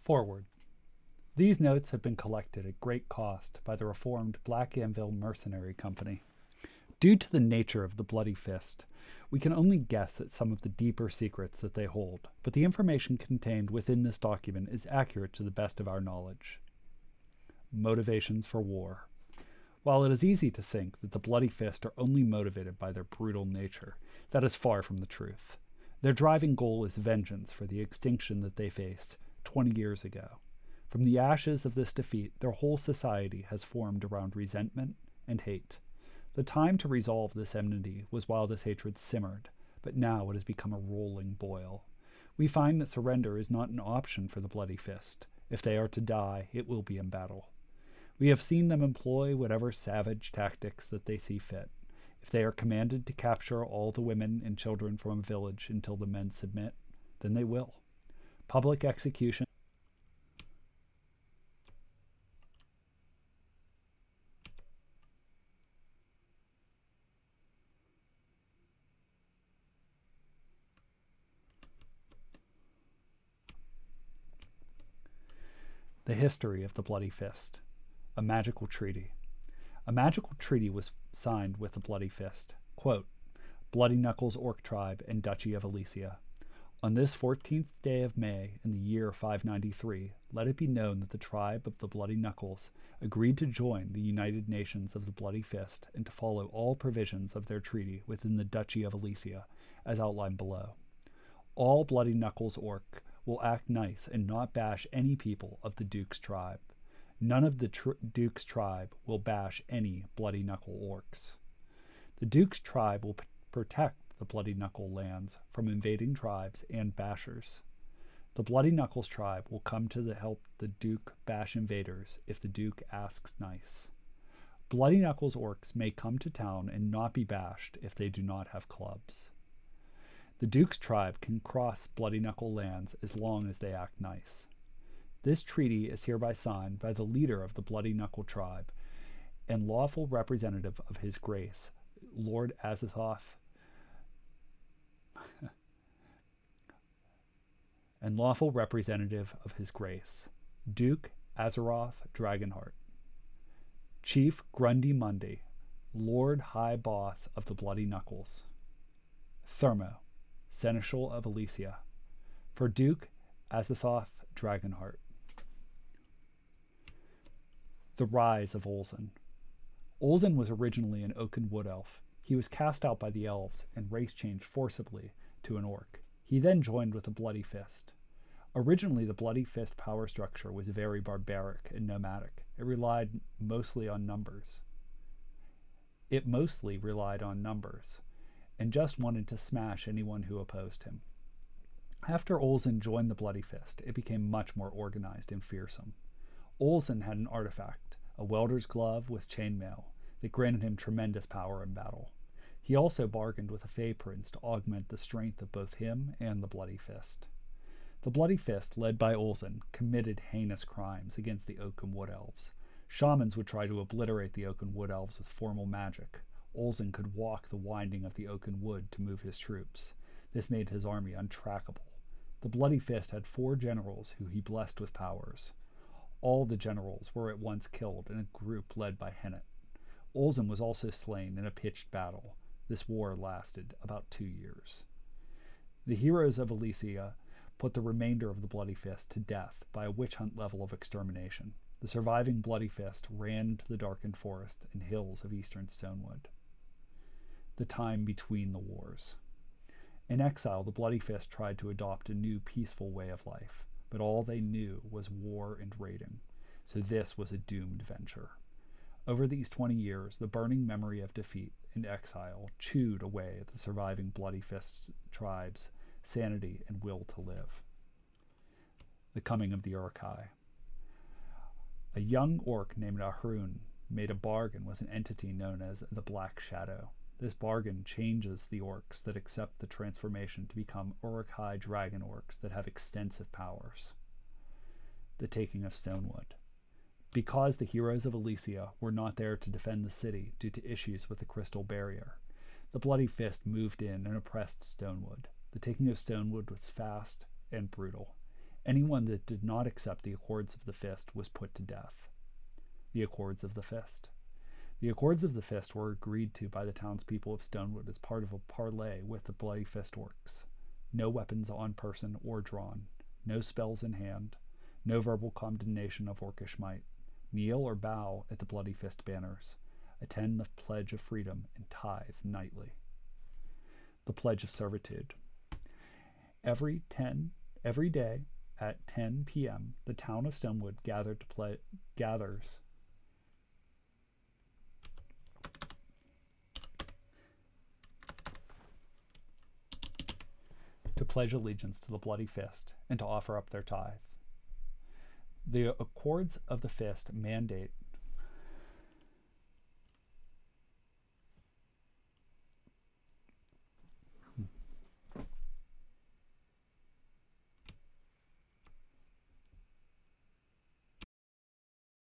Forward. These notes have been collected at great cost by the reformed Black Anvil Mercenary Company. Due to the nature of the Bloody Fist, we can only guess at some of the deeper secrets that they hold, but the information contained within this document is accurate to the best of our knowledge. Motivations for war. While it is easy to think that the Bloody Fist are only motivated by their brutal nature, that is far from the truth. Their driving goal is vengeance for the extinction that they faced 20 years ago. From the ashes of this defeat, their whole society has formed around resentment and hate. The time to resolve this enmity was while this hatred simmered, but now it has become a rolling boil. We find that surrender is not an option for the Bloody Fist. If they are to die, it will be in battle. We have seen them employ whatever savage tactics that they see fit. If they are commanded to capture all the women and children from a village until the men submit, then they will. Public execution. The history of the Bloody Fist. A magical treaty. A magical treaty was signed with the Bloody Fist. Quote, Bloody Knuckles Orc Tribe and Duchy of Alesia. On this 14th day of May in the year 593, let it be known that the tribe of the Bloody Knuckles agreed to join the United Nations of the Bloody Fist and to follow all provisions of their treaty within the Duchy of Alesia, as outlined below. All Bloody Knuckles Orc will act nice and not bash any people of the Duke's tribe. None of the Duke's tribe will bash any Bloody Knuckle Orcs. The Duke's tribe will protect the Bloody Knuckle lands from invading tribes and bashers. The Bloody Knuckles tribe will come to help the Duke bash invaders if the Duke asks nice. Bloody Knuckles Orcs may come to town and not be bashed if they do not have clubs. The Duke's tribe can cross Bloody Knuckle lands as long as they act nice. This treaty is hereby signed by the leader of the Bloody Knuckle tribe and lawful representative of His Grace, Lord Azathoth, and lawful representative of His Grace, Duke Azeroth Dragonheart, Chief Grundy Mundy, Lord High Boss of the Bloody Knuckles, Thermo, Seneschal of Alesia, for Duke Azathoth Dragonheart. The rise of Olzen. Olzen was originally an Oaken Wood Elf. He was cast out by the elves and race changed forcibly to an orc. He then joined with the Bloody Fist. Originally, the Bloody Fist power structure was very barbaric and nomadic. It mostly relied on numbers, and just wanted to smash anyone who opposed him. After Olzen joined the Bloody Fist, it became much more organized and fearsome. Olzen had an artifact, a welder's glove with chainmail, that granted him tremendous power in battle. He also bargained with a Fey Prince to augment the strength of both him and the Bloody Fist. The Bloody Fist, led by Olzen, committed heinous crimes against the Oaken Wood Elves. Shamans would try to obliterate the Oaken Wood Elves with formal magic. Olzen could walk the winding of the Oaken Wood to move his troops. This made his army untrackable. The Bloody Fist had 4 generals who he blessed with powers. All the generals were at once killed in a group led by Hennet. Olzen was also slain in a pitched battle. This war lasted about 2 years. The heroes of Alesia put the remainder of the Bloody Fist to death by a witch hunt level of extermination. The surviving Bloody Fist ran to the darkened forest and hills of eastern Stonewood. The time between the wars. In exile, the Bloody Fist tried to adopt a new peaceful way of life, but all they knew was war and raiding, so this was a doomed venture. Over these 20 years, the burning memory of defeat and exile chewed away at the surviving Bloody Fist tribe's sanity and will to live. The coming of the Uruk-hai. A young orc named Ahroun made a bargain with an entity known as the Black Shadow. This bargain changes the orcs that accept the transformation to become Uruk-hai dragon orcs that have extensive powers. The taking of Stonewood. Because the heroes of Alesia were not there to defend the city due to issues with the Crystal Barrier, the Bloody Fist moved in and oppressed Stonewood. The taking of Stonewood was fast and brutal. Anyone that did not accept the Accords of the Fist was put to death. The Accords of the Fist. The Accords of the Fist were agreed to by the townspeople of Stonewood as part of a parley with the Bloody Fist Works. No weapons on person or drawn, no spells in hand, no verbal condemnation of orcish might. Kneel or bow at the Bloody Fist banners. Attend the Pledge of Freedom and tithe nightly. The Pledge of Servitude. Every day at 10 p.m., the town of Stonewood gathers to pledge allegiance to the Bloody Fist and to offer up their tithe. The Accords of the Fist mandate